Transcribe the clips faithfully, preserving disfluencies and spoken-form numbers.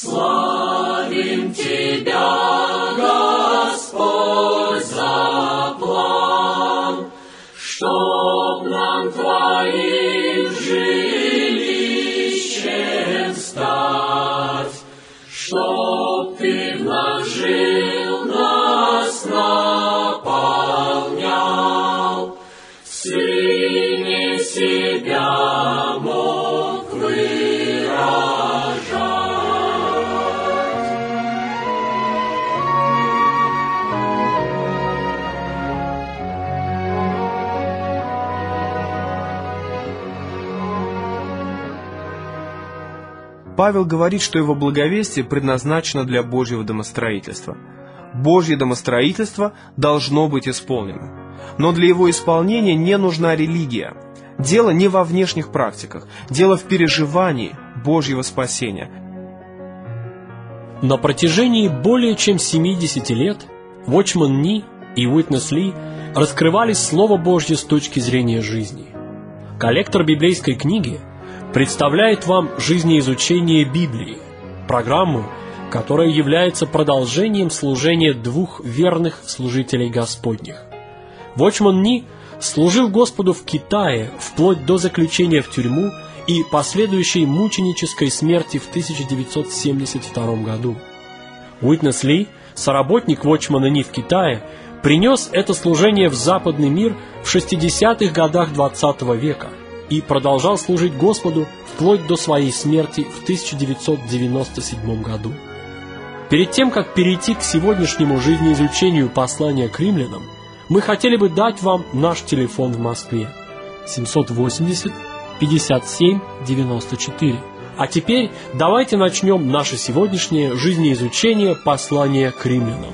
Славим Тебя, Господь, за план, чтоб нам Твоим жилищем стать, чтоб Ты вложил нас, наполнял, в Сыне себя мог выражать. Павел говорит, что его благовестие предназначено для Божьего домостроительства. Божье домостроительство должно быть исполнено. Но для его исполнения не нужна религия. Дело не во внешних практиках, дело в переживании Божьего спасения. На протяжении более чем семидесяти лет Watchman Nee и Witness Lee раскрывали Слово Божье с точки зрения жизни. Коллектор библейской книги представляет вам жизнеизучение Библии, программу, которая является продолжением служения двух верных служителей Господних. Watchman Nee служил Господу в Китае вплоть до заключения в тюрьму и последующей мученической смерти в тысяча девятьсот семьдесят втором году. Witness Lee, соработник Watchman Nee в Китае, принес это служение в западный мир в шестидесятых годах двадцатого века и продолжал служить Господу вплоть до своей смерти в тысяча девятьсот девяносто седьмом году. Перед тем, как перейти к сегодняшнему жизнеизучению послания к римлянам, мы хотели бы дать вам наш телефон в Москве семьсот восемьдесят пятьдесят семь девяносто четыре. А теперь давайте начнем наше сегодняшнее жизнеизучение послания к римлянам.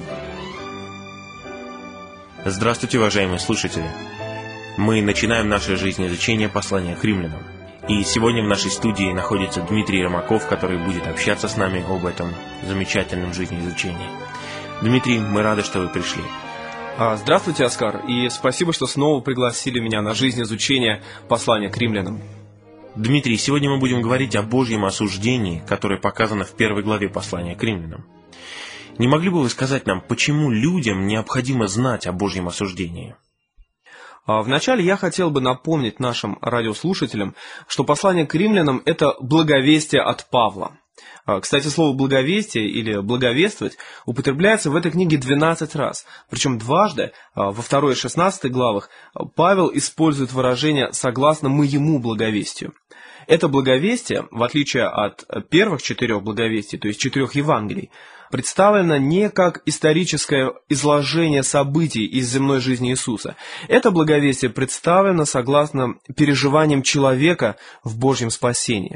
Здравствуйте, уважаемые слушатели! Мы начинаем наше жизнеизучение послания к римлянам. И сегодня в нашей студии находится Дмитрий Ромаков, который будет общаться с нами об этом замечательном жизнеизучении. Дмитрий, мы рады, что вы пришли. Здравствуйте, Оскар, и спасибо, что снова пригласили меня на жизнеизучение послания к римлянам. Дмитрий, сегодня мы будем говорить о Божьем осуждении, которое показано в первой главе послания к римлянам. Не могли бы вы сказать нам, почему людям необходимо знать о Божьем осуждении? Вначале я хотел бы напомнить нашим радиослушателям, что послание к римлянам – это благовестие от Павла. Кстати, слово «благовестие» или «благовествовать» употребляется в этой книге двенадцать раз. Причем дважды, во второй и шестнадцатой главах, Павел использует выражение «согласно моему благовестию». Это благовестие, в отличие от первых четырех благовестий, то есть четырех Евангелий, представлено не как историческое изложение событий из земной жизни Иисуса. Это благовестие представлено согласно переживаниям человека в Божьем спасении.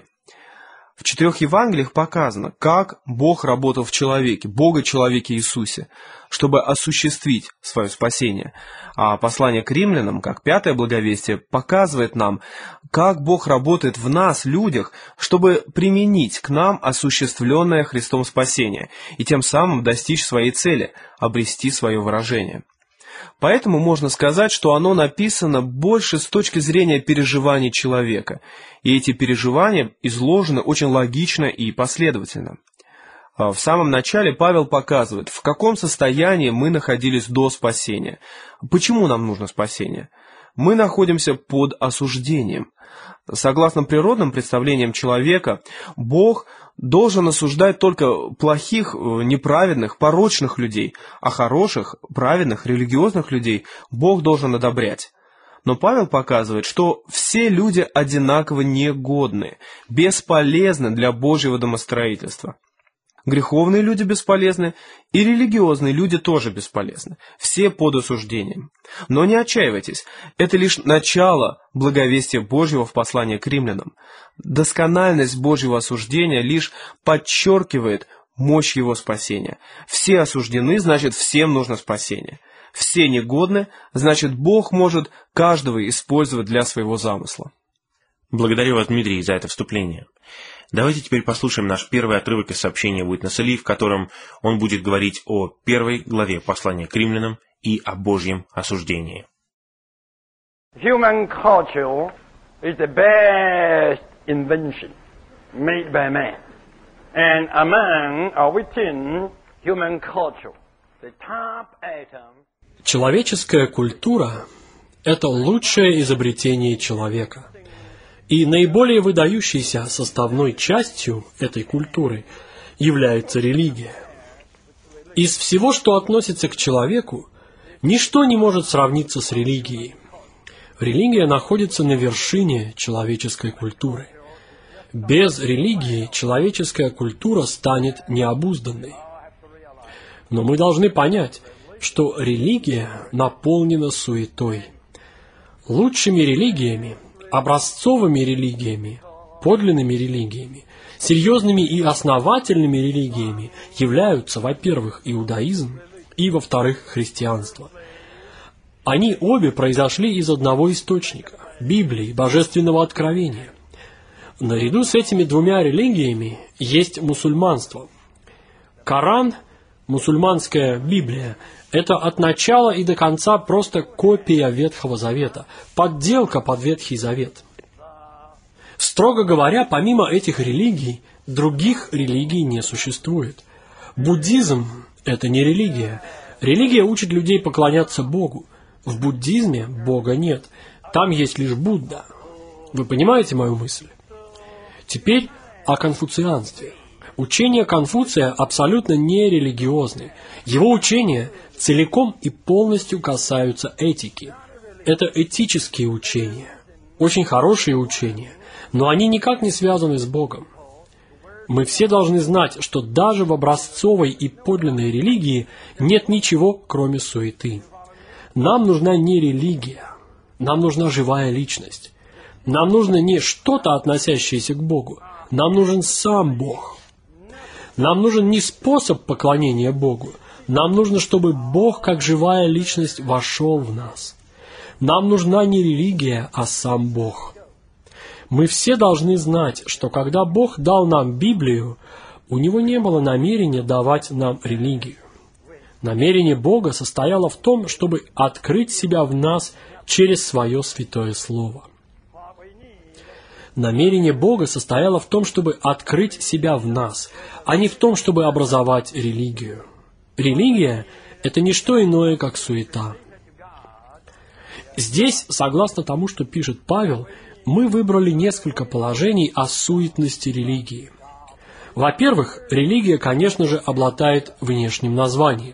В четырех Евангелиях показано, как Бог работал в человеке, Бога-человеке Иисусе, чтобы осуществить свое спасение. А послание к римлянам, как пятое благовестие, показывает нам, как Бог работает в нас, людях, чтобы применить к нам осуществленное Христом спасение и тем самым достичь своей цели, обрести свое выражение. Поэтому можно сказать, что оно написано больше с точки зрения переживаний человека, и эти переживания изложены очень логично и последовательно. В самом начале Павел показывает, в каком состоянии мы находились до спасения. Почему нам нужно спасение? Мы находимся под осуждением. Согласно природным представлениям человека, Бог должен осуждать только плохих, неправедных, порочных людей, а хороших, праведных, религиозных людей Бог должен одобрять. Но Павел показывает, что все люди одинаково негодны, бесполезны для Божьего домостроительства. Греховные люди бесполезны, и религиозные люди тоже бесполезны. Все под осуждением. Но не отчаивайтесь, это лишь начало благовестия Божьего в послании к римлянам. Доскональность Божьего осуждения лишь подчеркивает мощь Его спасения. Все осуждены, значит, всем нужно спасение. Все негодны, значит, Бог может каждого использовать для своего замысла. Благодарю вас, Дмитрий, за это вступление. Давайте теперь послушаем наш первый отрывок из сообщения Witness Lee, в котором он будет говорить о первой главе послания к римлянам и о Божьем осуждении. Human culture is the best invention made by man. And among or within human culture, the top atom. Человеческая культура – это лучшее изобретение человека. И наиболее выдающейся составной частью этой культуры является религия. Из всего, что относится к человеку, ничто не может сравниться с религией. Религия находится на вершине человеческой культуры. Без религии человеческая культура станет необузданной. Но мы должны понять, что религия наполнена суетой. Лучшими религиями, образцовыми религиями, подлинными религиями, серьезными и основательными религиями являются, во-первых, иудаизм и, во-вторых, христианство. Они обе произошли из одного источника – Библии, Божественного Откровения. Наряду с этими двумя религиями есть мусульманство. Коран, мусульманская Библия – это от начала и до конца просто копия Ветхого Завета, подделка под Ветхий Завет. Строго говоря, помимо этих религий, других религий не существует. Буддизм – это не религия. Религия учит людей поклоняться Богу. В буддизме Бога нет. Там есть лишь Будда. Вы понимаете мою мысль? Теперь о конфуцианстве. Учения Конфуция абсолютно не религиозны. Его учения целиком и полностью касаются этики. Это этические учения. Очень хорошие учения, но они никак не связаны с Богом. Мы все должны знать, что даже в образцовой и подлинной религии нет ничего, кроме суеты. Нам нужна не религия, нам нужна живая личность. Нам нужно не что-то, относящееся к Богу, нам нужен сам Бог. Нам нужен не способ поклонения Богу, нам нужно, чтобы Бог, как живая личность, вошел в нас. Нам нужна не религия, а сам Бог. Мы все должны знать, что когда Бог дал нам Библию, у Него не было намерения давать нам религию. Намерение Бога состояло в том, чтобы открыть себя в нас через Свое Святое Слово. Намерение Бога состояло в том, чтобы открыть себя в нас, а не в том, чтобы образовать религию. Религия – это не что иное, как суета. Здесь, согласно тому, что пишет Павел, мы выбрали несколько положений о суетности религии. Во-первых, религия, конечно же, обладает внешним названием.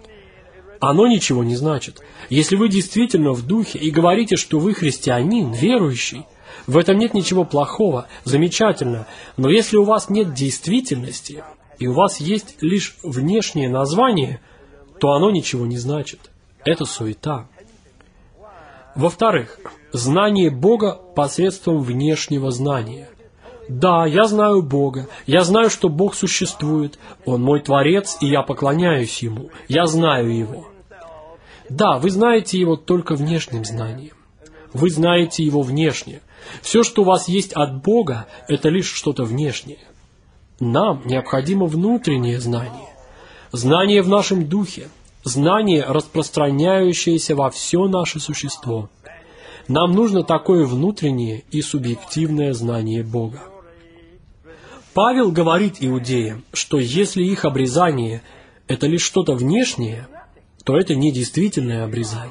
Оно ничего не значит. Если вы действительно в духе и говорите, что вы христианин, верующий, в этом нет ничего плохого, замечательно. Но если у вас нет действительности, и у вас есть лишь внешнее название, то оно ничего не значит. Это суета. Во-вторых, знание Бога посредством внешнего знания. Да, я знаю Бога, я знаю, что Бог существует, Он мой Творец, и я поклоняюсь Ему, я знаю Его. Да, вы знаете Его только внешним знанием. Вы знаете Его внешне. Все, что у вас есть от Бога, это лишь что-то внешнее. Нам необходимо внутреннее знание. Знание в нашем духе. Знание, распространяющееся во все наше существо. Нам нужно такое внутреннее и субъективное знание Бога. Павел говорит иудеям, что если их обрезание – это лишь что-то внешнее, то это не действительное обрезание.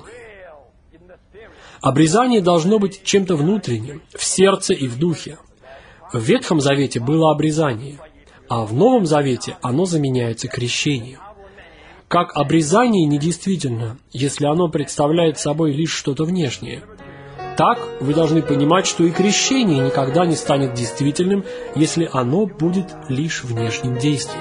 Обрезание должно быть чем-то внутренним, в сердце и в духе. В Ветхом Завете было обрезание, а в Новом Завете оно заменяется крещением. Как обрезание недействительно, если оно представляет собой лишь что-то внешнее, так вы должны понимать, что и крещение никогда не станет действительным, если оно будет лишь внешним действием.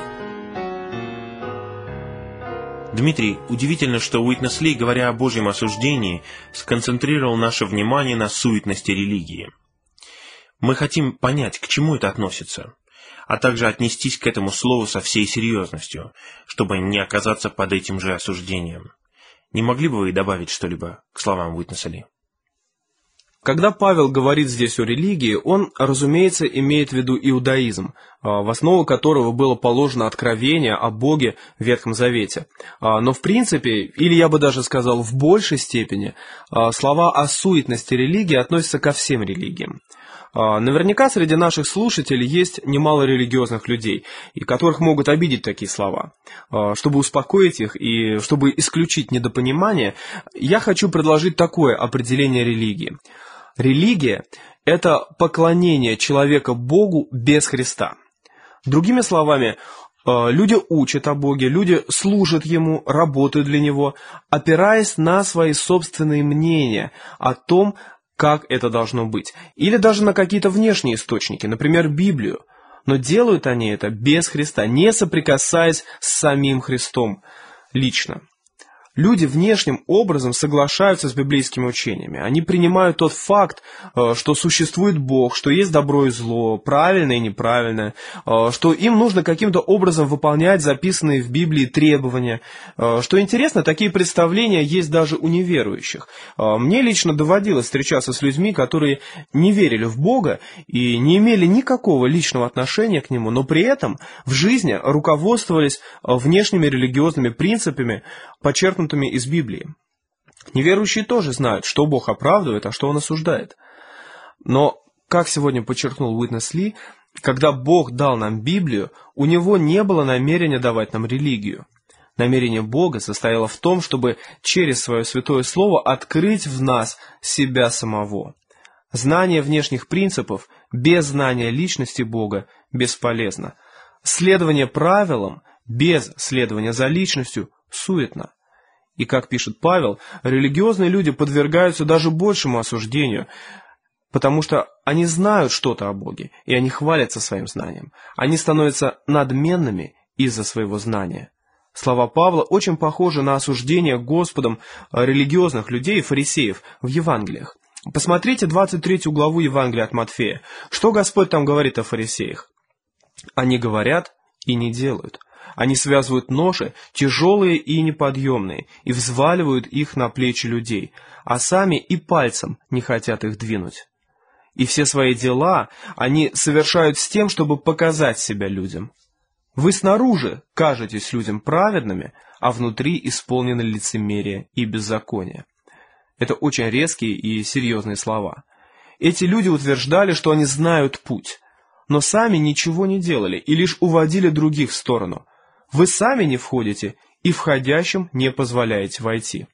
Дмитрий, удивительно, что Уитнес Ли, говоря о Божьем осуждении, сконцентрировал наше внимание на суетности религии. Мы хотим понять, к чему это относится, а также отнестись к этому слову со всей серьезностью, чтобы не оказаться под этим же осуждением. Не могли бы вы добавить что-либо к словам Уитнеса Ли? Когда Павел говорит здесь о религии, он, разумеется, имеет в виду иудаизм, в основу которого было положено откровение о Боге в Ветхом Завете. Но в принципе, или я бы даже сказал в большей степени, слова о суетности религии относятся ко всем религиям. Наверняка среди наших слушателей есть немало религиозных людей, и которых могут обидеть такие слова. Чтобы успокоить их и чтобы исключить недопонимание, я хочу предложить такое определение религии. Религия – это поклонение человека Богу без Христа. Другими словами, люди учат о Боге, люди служат Ему, работают для Него, опираясь на свои собственные мнения о том, как это должно быть, или даже на какие-то внешние источники, например, Библию. Но делают они это без Христа, не соприкасаясь с самим Христом лично. Люди внешним образом соглашаются с библейскими учениями. Они принимают тот факт, что существует Бог, что есть добро и зло, правильное и неправильное, что им нужно каким-то образом выполнять записанные в Библии требования. Что интересно, такие представления есть даже у неверующих. Мне лично доводилось встречаться с людьми, которые не верили в Бога и не имели никакого личного отношения к Нему, но при этом в жизни руководствовались внешними религиозными принципами, почерпнутыми из Библии. Неверующие тоже знают, что Бог оправдывает, а что Он осуждает. Но, как сегодня подчеркнул Уитнес Ли, когда Бог дал нам Библию, у Него не было намерения давать нам религию. Намерение Бога состояло в том, чтобы через Свое Святое Слово открыть в нас себя самого. Знание внешних принципов без знания личности Бога бесполезно. Следование правилам без следования за личностью суетно. И, как пишет Павел, религиозные люди подвергаются даже большему осуждению, потому что они знают что-то о Боге, и они хвалятся своим знанием. Они становятся надменными из-за своего знания. Слова Павла очень похожи на осуждение Господом религиозных людей и фарисеев в Евангелиях. Посмотрите двадцать третью главу Евангелия от Матфея. Что Господь там говорит о фарисеях? Они говорят и не делают. Они связывают ноши, тяжелые и неподъемные, и взваливают их на плечи людей, а сами и пальцем не хотят их двинуть. И все свои дела они совершают с тем, чтобы показать себя людям. Вы снаружи кажетесь людям праведными, а внутри исполнены лицемерия и беззакония. Это очень резкие и серьезные слова. Эти люди утверждали, что они знают путь, но сами ничего не делали и лишь уводили других в сторону. Вы сами не входите и входящим не позволяете войти.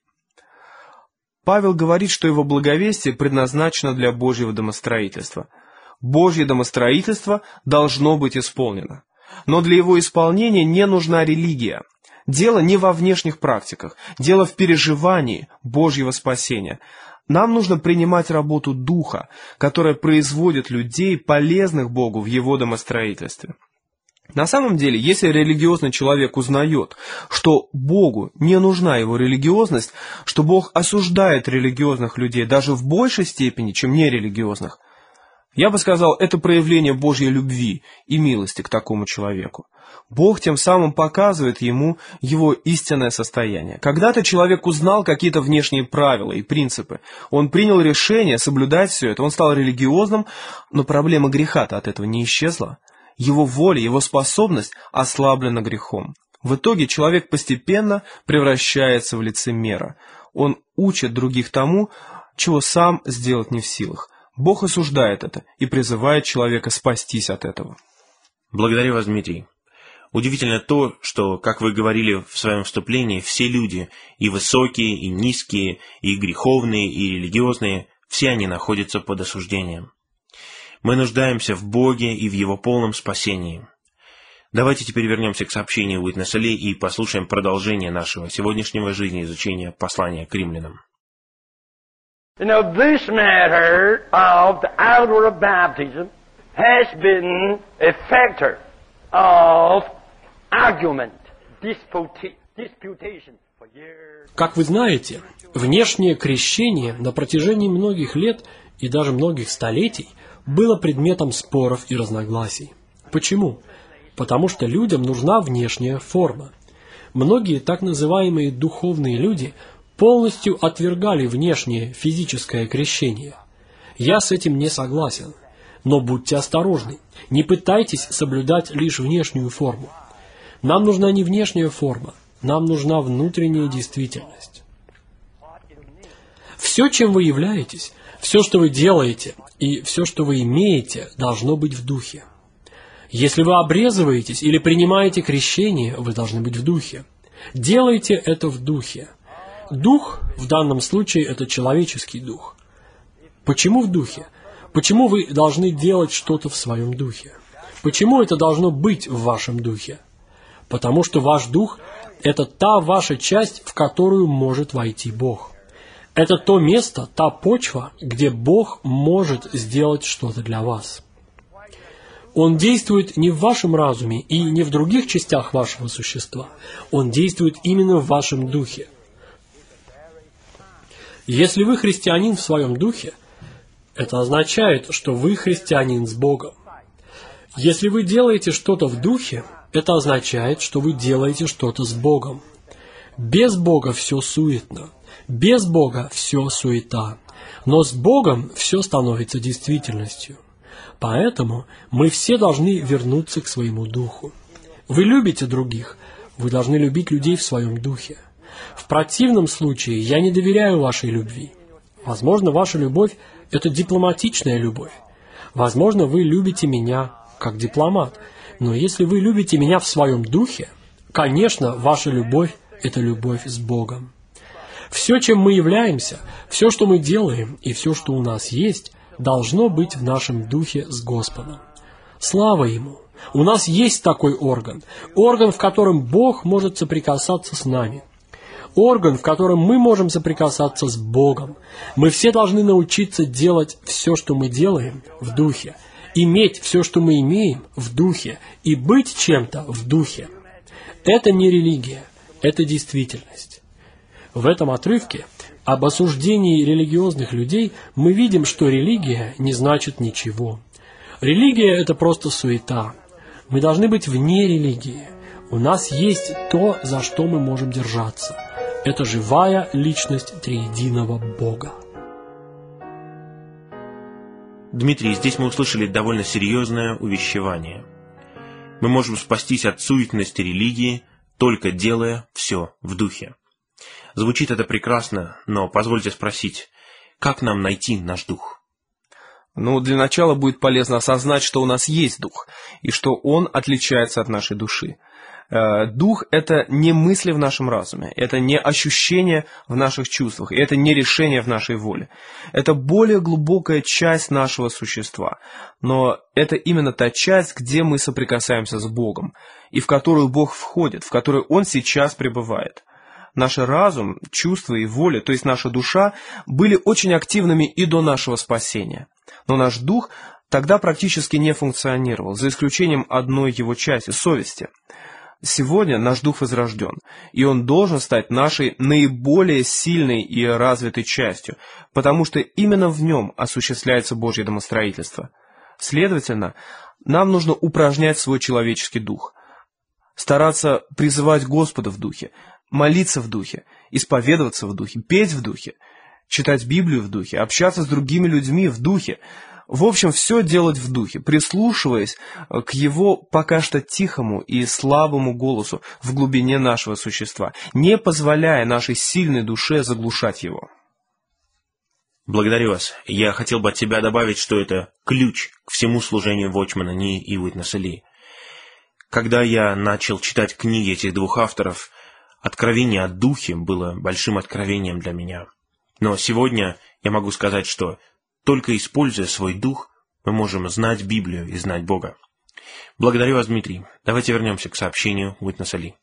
Павел говорит, что его благовестие предназначено для Божьего домостроительства. Божье домостроительство должно быть исполнено. Но для его исполнения не нужна религия. Дело не во внешних практиках, дело в переживании Божьего спасения. Нам нужно принимать работу Духа, которая производит людей, полезных Богу в его домостроительстве. На самом деле, если религиозный человек узнает, что Богу не нужна его религиозность, что Бог осуждает религиозных людей даже в большей степени, чем нерелигиозных, я бы сказал, это проявление Божьей любви и милости к такому человеку. Бог тем самым показывает ему его истинное состояние. Когда-то человек узнал какие-то внешние правила и принципы. Он принял решение соблюдать все это. Он стал религиозным, но проблема греха-то от этого не исчезла. Его воля, его способность ослаблена грехом. В итоге человек постепенно превращается в лицемера. Он учит других тому, чего сам сделать не в силах. Бог осуждает это и призывает человека спастись от этого. Благодарю вас, Дмитрий. Удивительно то, что, как вы говорили в своем вступлении, все люди, и высокие, и низкие, и греховные, и религиозные, все они находятся под осуждением. Мы нуждаемся в Боге и в Его полном спасении. Давайте теперь вернемся к сообщению Уитнеса Ли и послушаем продолжение нашего сегодняшнего жизнеизучения послания к римлянам. You know, this matter of the outward of baptism has been a factor of argument, disputi- disputation for years. Как вы знаете, внешнее крещение на протяжении многих лет и даже многих столетий было предметом споров и разногласий. Почему? Потому что людям нужна внешняя форма. Многие так называемые духовные люди полностью отвергали внешнее физическое крещение. Я с этим не согласен. Но будьте осторожны, не пытайтесь соблюдать лишь внешнюю форму. Нам нужна не внешняя форма, нам нужна внутренняя действительность. Все, чем вы являетесь, Все, что вы делаете, и все, что вы имеете, должно быть в духе. Если вы обрезываетесь или принимаете крещение, вы должны быть в духе. Делайте это в духе. Дух, в данном случае, это человеческий дух. Почему в духе? Почему вы должны делать что-то в своем духе? Почему это должно быть в вашем духе? Потому что ваш дух – это та ваша часть, в которую может войти Бог. Это то место, та почва, где Бог может сделать что-то для вас. Он действует не в вашем разуме и не в других частях вашего существа. Он действует именно в вашем духе. Если вы христианин в своем духе, это означает, что вы христианин с Богом. Если вы делаете что-то в духе, это означает, что вы делаете что-то с Богом. Без Бога все суетно. Без Бога все суета. Но с Богом все становится действительностью. Поэтому мы все должны вернуться к своему духу. Вы любите других, вы должны любить людей в своем духе. В противном случае я не доверяю вашей любви. Возможно, ваша любовь – это дипломатичная любовь. Возможно, вы любите меня как дипломат. Но если вы любите меня в своем духе, конечно, ваша любовь – это любовь с Богом. Все, чем мы являемся, все, что мы делаем и все, что у нас есть, должно быть в нашем духе с Господом. Слава Ему! У нас есть такой орган. Орган, в котором Бог может соприкасаться с нами. Орган, в котором мы можем соприкасаться с Богом. Мы все должны научиться делать все, что мы делаем, в духе. Иметь все, что мы имеем, в духе. И быть чем-то в духе. Это не религия, это действительность. В этом отрывке об осуждении религиозных людей мы видим, что религия не значит ничего. Религия – это просто суета. Мы должны быть вне религии. У нас есть то, за что мы можем держаться. Это живая личность триединого Бога. Дмитрий, здесь мы услышали довольно серьезное увещевание. Мы можем спастись от суетности религии, только делая все в духе. Звучит это прекрасно, но позвольте спросить, как нам найти наш дух? Ну, для начала будет полезно осознать, что у нас есть дух, и что он отличается от нашей души. Дух – это не мысли в нашем разуме, это не ощущения в наших чувствах, и это не решение в нашей воле. Это более глубокая часть нашего существа, но это именно та часть, где мы соприкасаемся с Богом, и в которую Бог входит, в которую Он сейчас пребывает. Наш разум, чувства и воля, то есть наша душа, были очень активными и до нашего спасения. Но наш дух тогда практически не функционировал, за исключением одной его части – совести. Сегодня наш дух возрожден, и он должен стать нашей наиболее сильной и развитой частью, потому что именно в нем осуществляется Божье домостроительство. Следовательно, нам нужно упражнять свой человеческий дух, стараться призывать Господа в духе, молиться в духе, исповедоваться в духе, петь в духе, читать Библию в духе, общаться с другими людьми в духе. В общем, все делать в духе, прислушиваясь к его пока что тихому и слабому голосу в глубине нашего существа, не позволяя нашей сильной душе заглушать его. Благодарю вас. Я хотел бы от себя добавить, что это ключ к всему служению Watchman Nee и Witness Lee. Когда я начал читать книги этих двух авторов, откровение о духе было большим откровением для меня. Но сегодня я могу сказать, что только используя свой дух, мы можем знать Библию и знать Бога. Благодарю вас, Дмитрий. Давайте вернемся к сообщению Witness Lee.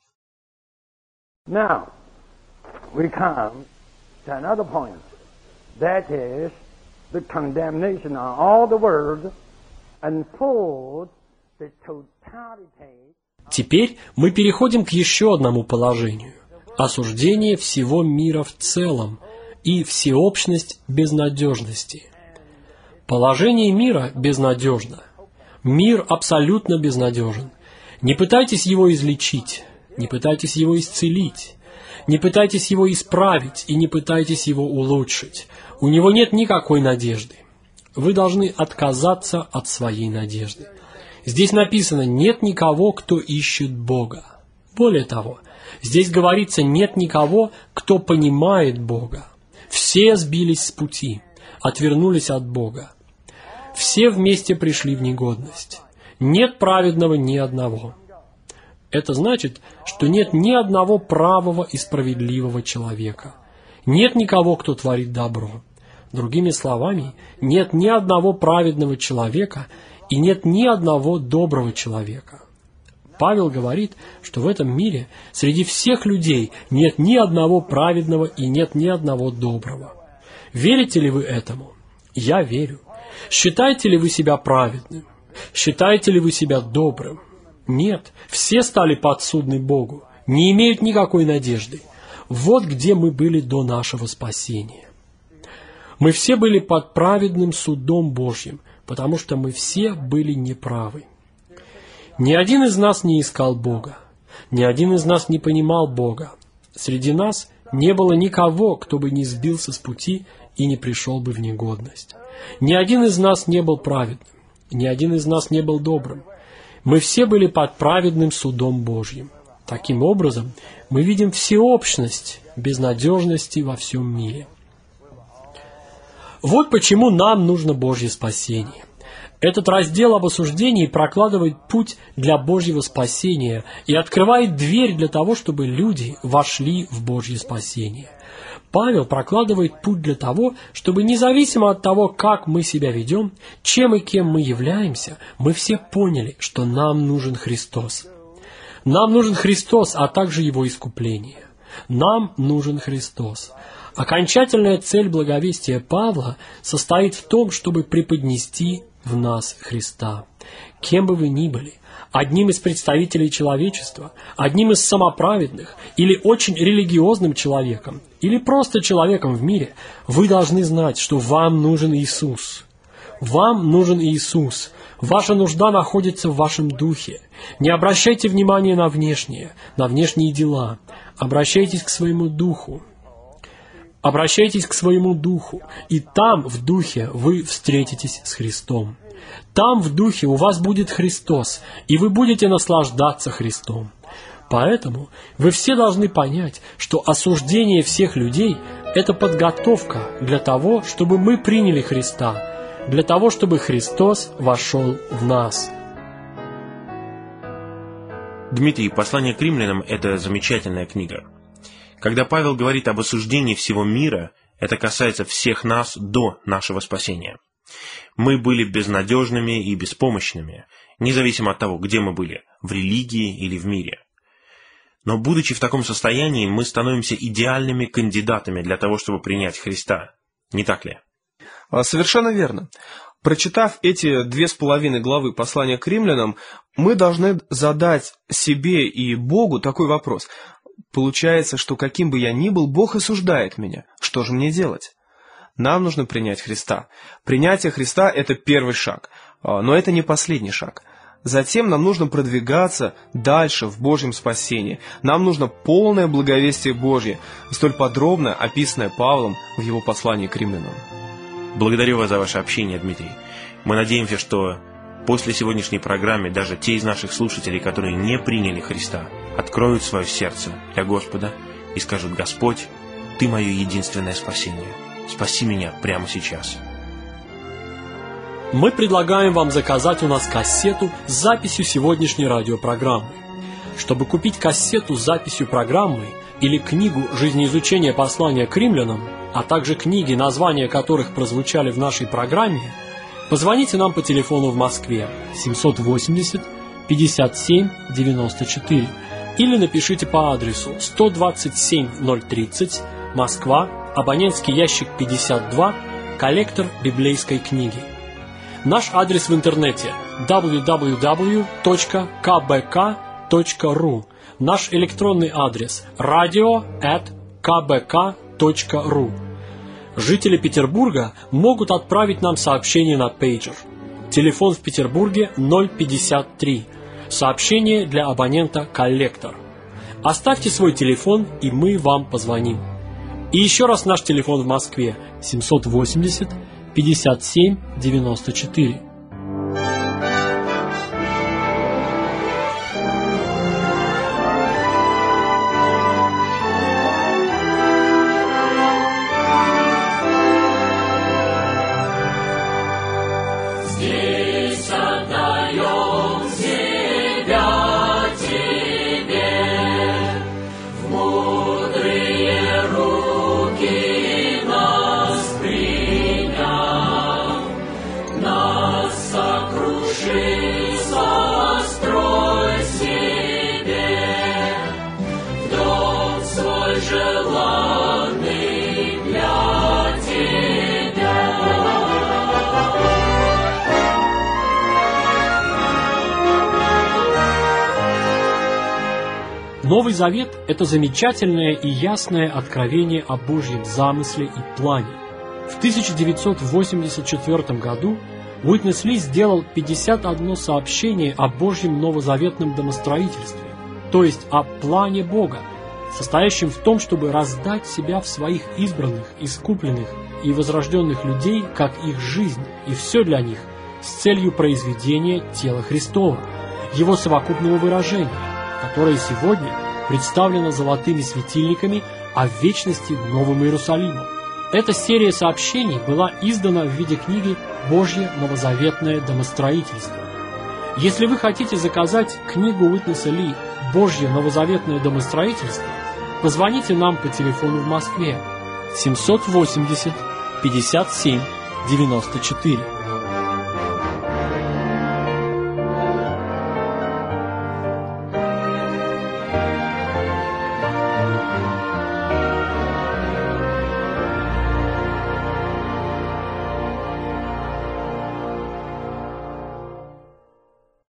Now, we come to another point. That is the condemnation of all the world unfolds the totality. Теперь мы переходим к еще одному положению – осуждение всего мира в целом и всеобщность безнадежности. Положение мира безнадежно. Мир абсолютно безнадежен. Не пытайтесь его излечить, не пытайтесь его исцелить, не пытайтесь его исправить и не пытайтесь его улучшить. У него нет никакой надежды. Вы должны отказаться от своей надежды. Здесь написано «нет никого, кто ищет Бога». Более того, здесь говорится «нет никого, кто понимает Бога». Все сбились с пути. отвернулись от Бога. Все вместе пришли в негодность. Нет праведного ни одного. Это значит, что нет ни одного правого и справедливого человека. Нет никого, кто творит добро. Другими словами, нет ни одного праведного человека и нет ни одного доброго человека. Павел говорит, что в этом мире среди всех людей нет ни одного праведного и нет ни одного доброго. Верите ли вы этому? Я верю. Считаете ли вы себя праведным? Считаете ли вы себя добрым? Нет, все стали подсудны Богу, не имеют никакой надежды. Вот где мы были до нашего спасения. Мы все были под праведным судом Божьим, потому что мы все были неправы. Ни один из нас не искал Бога, ни один из нас не понимал Бога. Среди нас не было никого, кто бы не сбился с пути и не пришел бы в негодность. Ни один из нас не был праведным, ни один из нас не был добрым. Мы все были под праведным судом Божьим. Таким образом, мы видим всеобщность безнадежности во всем мире. Вот почему нам нужно Божье спасение. Этот раздел об осуждении прокладывает путь для Божьего спасения и открывает дверь для того, чтобы люди вошли в Божье спасение. Павел прокладывает путь для того, чтобы независимо от того, как мы себя ведем, чем и кем мы являемся, мы все поняли, что нам нужен Христос. Нам нужен Христос, а также Его искупление. Нам нужен Христос. Окончательная цель благовестия Павла состоит в том, чтобы преподнести в нас Христа. Кем бы вы ни были, одним из представителей человечества, одним из самоправедных или очень религиозным человеком, или просто человеком в мире, вы должны знать, что вам нужен Иисус. Вам нужен Иисус. Ваша нужда находится в вашем духе. Не обращайте внимания на внешнее, на внешние дела. Обращайтесь к своему духу. Обращайтесь к своему духу, и там, в духе, вы встретитесь с Христом. Там, в духе, у вас будет Христос, и вы будете наслаждаться Христом. Поэтому вы все должны понять, что осуждение всех людей – это подготовка для того, чтобы мы приняли Христа, для того, чтобы Христос вошел в нас. Дмитрий, послание к римлянам – это замечательная книга. Когда Павел говорит об осуждении всего мира, это касается всех нас до нашего спасения. Мы были безнадежными и беспомощными, независимо от того, где мы были, в религии или в мире. Но будучи в таком состоянии, мы становимся идеальными кандидатами для того, чтобы принять Христа. Не так ли? Совершенно верно. Прочитав эти две с половиной главы послания к римлянам, мы должны задать себе и Богу такой вопрос. Получается, что каким бы я ни был, Бог осуждает меня. Что же мне делать? Нам нужно принять Христа. Принятие Христа – это первый шаг, но это не последний шаг. Затем нам нужно продвигаться дальше в Божьем спасении. Нам нужно полное благовестие Божье, столь подробно описанное Павлом в его послании к римлянам. Благодарю вас за ваше общение, Дмитрий. Мы надеемся, что после сегодняшней программы даже те из наших слушателей, которые не приняли Христа, откроют свое сердце для Господа и скажут: «Господь, Ты мое единственное спасение. Спаси меня прямо сейчас». Мы предлагаем вам заказать у нас кассету с записью сегодняшней радиопрограммы. Чтобы купить кассету с записью программы или книгу «Жизнеизучение послания к римлянам», а также книги, названия которых прозвучали в нашей программе, позвоните нам по телефону в Москве семьсот восемьдесят пятьдесят семь девяносто четыре или напишите по адресу сто двадцать семь ноль тридцать, Москва, абонентский ящик пятьдесят два, коллектор библейской книги. Наш адрес в интернете дабл ю дабл ю дабл ю точка ка бэ ка точка ру. Наш электронный адрес радио эт ка бэ ка точка ру. Жители Петербурга могут отправить нам сообщение на пейджер. Телефон в Петербурге ноль пятьдесят три. Сообщение для абонента «Коллектор». Оставьте свой телефон, и мы вам позвоним. И еще раз наш телефон в Москве семьсот восемьдесят пятьдесят семь девяносто четыре. Новый Завет – это замечательное и ясное откровение о Божьем замысле и плане. В тысяча девятьсот восемьдесят четвёртом году Уитнес Ли сделал пятьдесят одно сообщение о Божьем новозаветном домостроительстве, то есть о плане Бога, состоящем в том, чтобы раздать себя в своих избранных, искупленных и возрожденных людей, как их жизнь, и все для них, с целью произведения тела Христова, его совокупного выражения, которое сегодня представлено золотыми светильниками, а в вечности Новым Иерусалимом. Эта серия сообщений была издана в виде книги «Божье новозаветное домостроительство». Если вы хотите заказать книгу Уитнеса Ли «Божье новозаветное домостроительство», позвоните нам по телефону в Москве семьсот восемьдесят пятьдесят семь девяносто четыре.